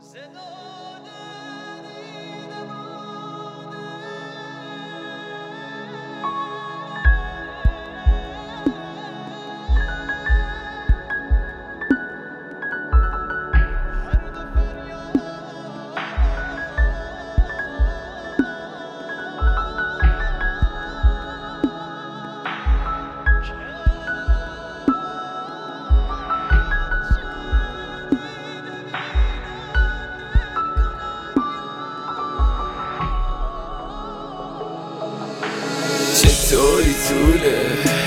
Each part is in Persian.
چطوری طوله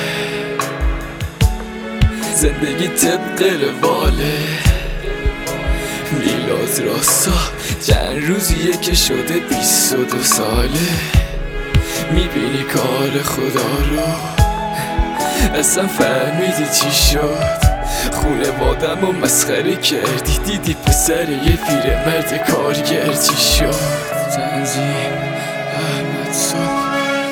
زندگی طبق رواله، میلاد راستا چند روزیه که شده 22 ساله. میبینی کار خدا رو، اصلا فهمیدی چی شد؟ خونوادم و مسخره کردی، دیدی پسر یه پیرمرد کارگر چی شد؟ تنظیم احمد صبح.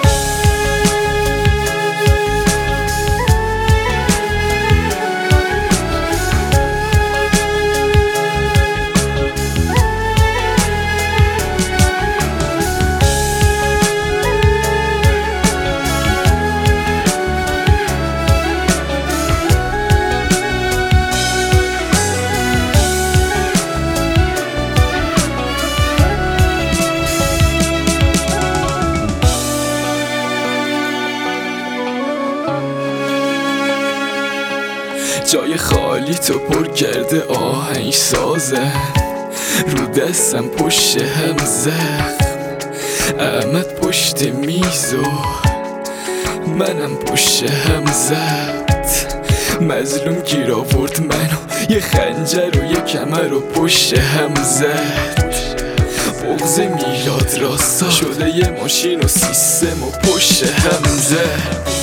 جای خالی تو پر کرده آهنگ سازن، رو دستم پشت هم زخم، احمد پشت میزو منم پشت هم زد. مظلوم گیر آورد منو، یه خنجر و یه کمر و پشت هم زد. بغض میلاد راستا شده یه ماشین و سیستم و پشت هم زد.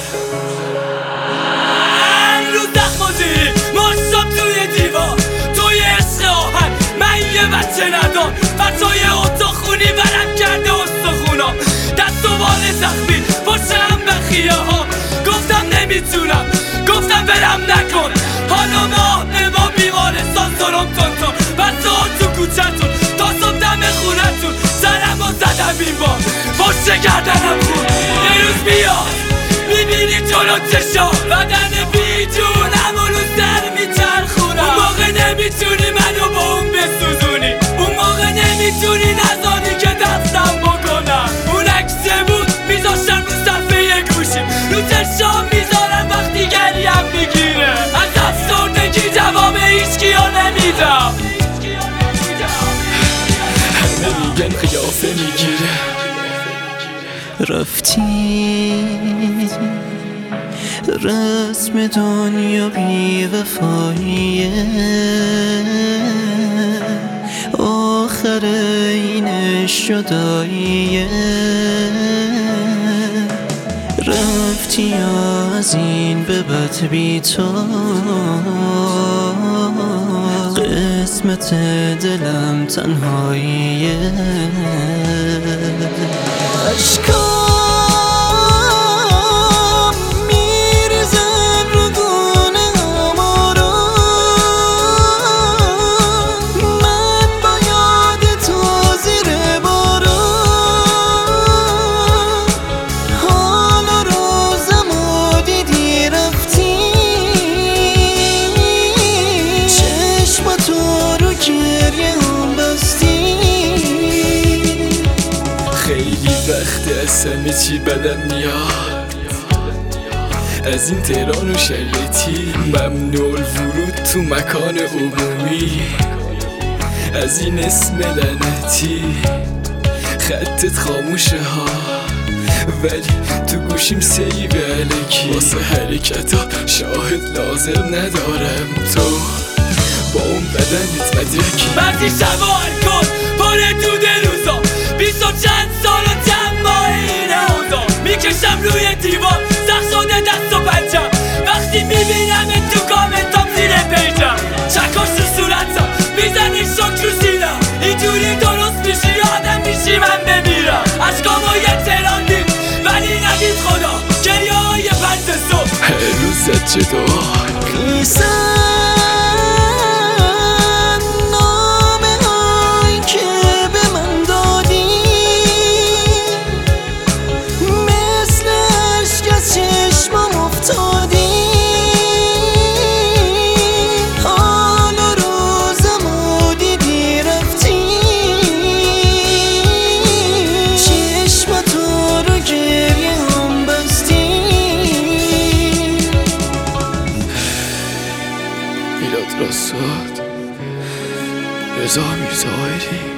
بچه ندار بچای اتاق خونی برم کرده استخونام، دست و بال زخمی پشتم به خیه ها. گفتم نمیتونم، گفتم برم نکن، حالا ما بیمارستان سرم تون بچه ها تو کوچتون تا صبح دم خونتون، سرم و زدم این بار پشت گردنم خون. یه روز بیاد میبینی جلو چشا بدن بی جونم و رو سر میچرخونم. اون موقع نمیتونی منو با اون بسوزونی، اون موقع نمیتونی نزانی که دستم بکنم. اون عکسه بود میذاشتم رو صفحه گوشیم، رو چشام میذارم وقتی گریم میگیره. از افسردگی جواب هیچکیو نمیدم، همه میگن قیافه میگیره. رفتی رسم دنیا بی وفاییه، آخر اینش جداییه. رفتی از این به بد بی تو، قسمت دلم تنهاییه. خیلی وقت اصلا چی بدم میاد از این تهران و شریعتی، ممنوع الورود تو مکان عمومی، از این اسم لعنتی. خطت خاموشه ها ولی تو گوشیم سیب الکی، واسه حرکتا شاهد لازم ندارم. تو با اون بدنت مدرکی، بعضی شبا الکل پاره دود روزا، 20 و چند سال و چند ماه این اوضاع. میکشم روی دیوار سخت شده دست و پنجم، وقتی میبینم تو کامنتام زیر پیجم. چکاش رو صورتم میزنی شک رو سینم، اینجوری درست میشی آدم میشی من بمیرم. عشقامو یه تهران دید ولی ندید خدا، گریه های 5 صبح هر روزت جدا. میلاد راسوات، رضا میرزاهری.